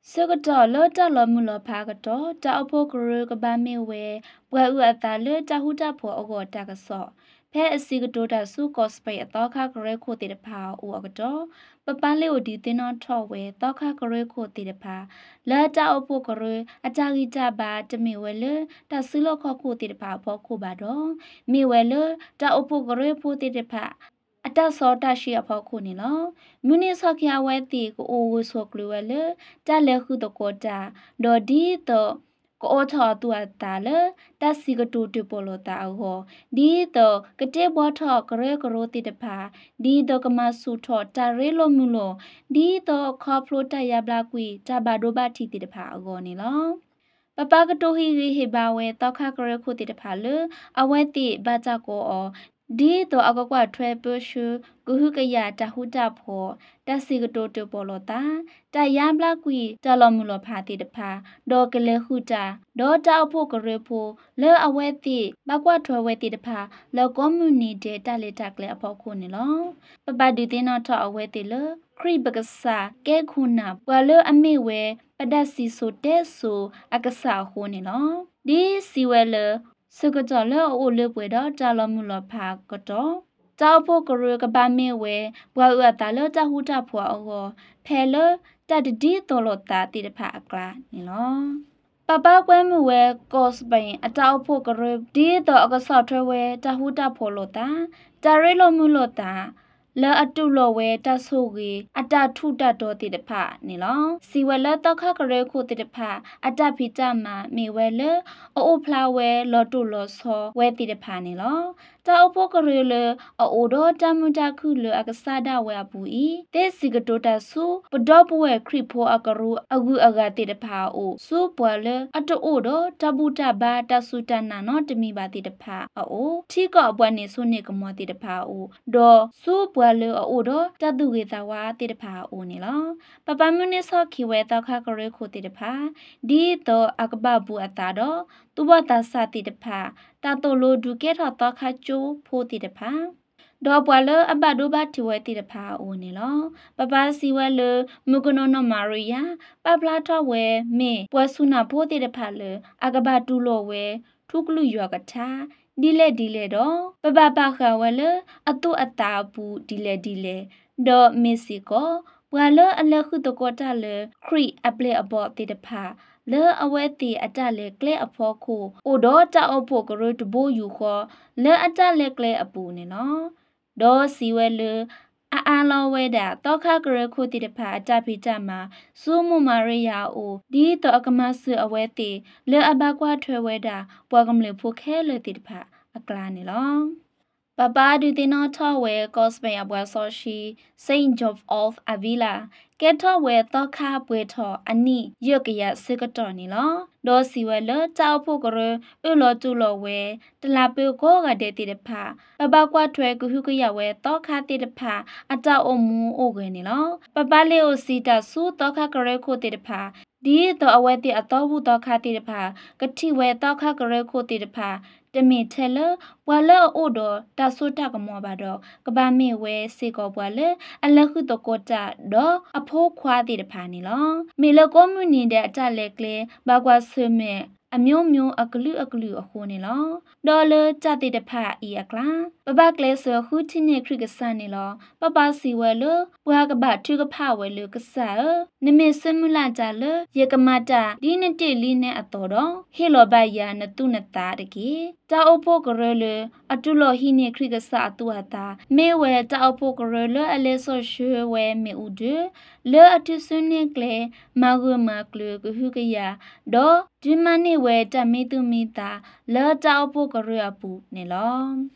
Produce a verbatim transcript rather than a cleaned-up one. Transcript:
စကတော့လောတလမှုလဖာကတော့တာအဖို့ကရကဘာမေဝဲဘွယ်ဥအတာလေတဟုတဖို့အကောတကဆော့ဖဲအစီကတိုတာစုကော့စပိတ်အတော့ခါကရဲခိုတေတဖာဥအကတော့ပပန်းလေးကိုဒီတင်းတော့ထော့ဝဲတော့ခါကရဲခိုတေတဖာလာတာအဖို့ကရအတာဂီတာပါတမေဝဲလေတဆူလခခိုတေတဖာဖို့ခိုပါတော့မေဝဲလေတာအဖို့ကရဲဖို့တေတဖာအတဆောတရှိအဖို့ခုနေလောမြူနီဆော့ခရဝဲတီကိုအိုဝဆော့ကလူဝဲလေတလဲခုတကောတာဒေါ်ဒီတော့ကိုထောတူအတာလေတစီကတူတူပေါ်လို့တာဟောဒီတော့ကတဲ့ဘောထောကရဲကရိုတိတဖာဒီတော့ကမဆူထောတာရဲလိုမြူလို့ဒီတော့ခေါဖလိုတရဘလာကွီတဘာဒိုဘာတီတိတဖာအကောနေလောပပကတိုဟီရီဟေဘာဝဲတောက်ခကရခုတိတဖာလေအဝဲတိဘာကြကိုအောဒီတော့အကကွာထွဲပရှုဂုဟုကရတဟုတဖောတစီကတိုတိုပေါ်လို့တာတယမ်ဘလကွီတလမှုလဖာတိတဖာဒေါ်ကလေဟုတာဒေါ်တောက်ဖို့ကရဖို့လဲအဝဲတိဘကွာထွဲဝဲတိတဖာလောကွန်မြူနီတေတလေတကလေအဖို့ခုနေလောပပဒီတင်းတော့ထောက်အဝဲတိလေခရိဘကဆာကဲခုနာပွာလအမေဝဲပဒစီဆိုတဲဆိုအကဆာခုနေလောဒီစီဝဲလေစကကြလအိုလေပွေတော့တလမှုလဖာကတော့တောက်ဖို့ကရကဘာမေဝဲဘွာဥအတာလတဟုတဖွာအောဖဲလတတဒီတော်လတာတိတဖာအကလာနေလောပပကွဲမှုဝဲကော့စပိန်အတောက်ဖို့ကရဒီတော့အကဆော့ထွဲဝဲတဟုတဖောလို့တာတရဲလိုမှုလို့တာလာအတုလောဝဲတဆုကေအတထုတတော်တိတဖာနေလောစီဝဲလတောက်ခကရဲခုတိတဖာအတဖိတမမေဝဲလအိုဖလာဝဲလော်တုလော်ဆောဝဲတိတဖာနေလောတောက်ဖို့ကရဲလအိုဒေါ်တမတခုလအကဆာဒဝဲအပူဤတေစီကတိုတဆုပဒေါပဝဲခရိဖောအကရူအဂုအဂတိတဖာအိုစုပွာလအတိုဒေါ်တဘူတဘာတဆုတနာနောတမိပါတိတဖာအိုထီကောဘွားနေဆုနေကမောတိတဖာအိုဒေါ်စုပွာလေအိုဒေါ်တတုကေသဝါတိတဖာအိုနေလောပပမွနေဆော့ခီဝဲတောက်ခကရဲခိုတိတဖာဒီတော့အကဘဘူးအတာတော့သူဘတာစတိတဖာတာတိုလိုဒုကေထတောက်ခချိုးဖိုးတိတဖာဒေါ်ပွာလအဘဒိုဘတီဝဲတိတဖာအိုနေလောပပစီဝဲလမုကနောနမာရီယာပပလာထဝဲမေပွဲဆုနာဖိုးတိတဖာလအကဘတူလောဝဲထုကလူယောကထာဒီလေဒီလေတော့ပပပခဝဲလအတုအတာဘူးဒီလေဒီလေဒေါ်မီစီကိုဘွာလအလခုတကောတလခရီအပလေအဘောတိတဖာလေအဝဲတီအတလေကလေအဖောခုအိုတော့တအဖို့ကရတဘိုယူခေါ်လေအတလေကလေအပူနေနော်ဒေါ်စီဝဲလအာအာလောဝဲတာတောခကရခုတိတဖာအတပိတမှာစူးမမာရိယာအိုဒီတော့အကမဆအဝဲတီလေအဘကွာထွဲဝဲတာပွားကမလေဖို့ခဲလေတိတဖာအကလာနေလောပပဒူတင်နော်ထော်ဝဲကော့စပိန်အပွဲဆော့ရှိ Saint George of Avila ကဲထော်ဝဲတော့ခါပွဲထော်အနိရွက်ကရစကတော်နေလောဒေါ်စီဝဲလတောက်ဖို့ကရအလောတူလောဝဲတလာပေကိုကတဲ့တိတဖာပပကွာထွဲကုဟုကရဝဲတော့ခါတိတဖာအတောက်အမူအိုကနေလောပပလေးအိုစီတာဆူတော့ခါကရဲခိုတိတဖာဒီတော့အဝဲတိအတော်ဘူးတော့ခါတိတဖာကတိဝဲတော့ခါကရဲခိုတိတဖာတမင်ထဲလဘွာလအိုတော်တဆုတကမောပါတော့ကဘာမေဝဲစေကောဘွာလအလခုတကောတာတော့အဖိုးခွာတိတဖာနေလောမေလကောမြူနီတဲ့အတလက်ကလေဘကွာဆွေမေအမျိုးမျိုးအကလူအကလူအခုနေလောဒေါ်လကြတိတဖာဤအကလာပပကလေဆခုချင်းနေခရကဆန်နေလောပပစီဝဲလဘွာကဘထုကဖဝဲလကဆာနမေစမူလာကြလယေကမတာဒီနတိလီနဲ့အတော်တော့ဟေလောဘယာနတုနတာတကေတာအဖို့ကရလအတုလောဟိနေခရကဆာအတူဟာတာမေဝဲတာအဖို့ကရလအလေဆောရွှေဝဲမေဥဒလေအတုစနေကလေမာဂုမကလကဟုကရဒေါ်ဒီမနိဝဲတမေတုမိတာလောတောက်ဖို့ကရအပူနေလော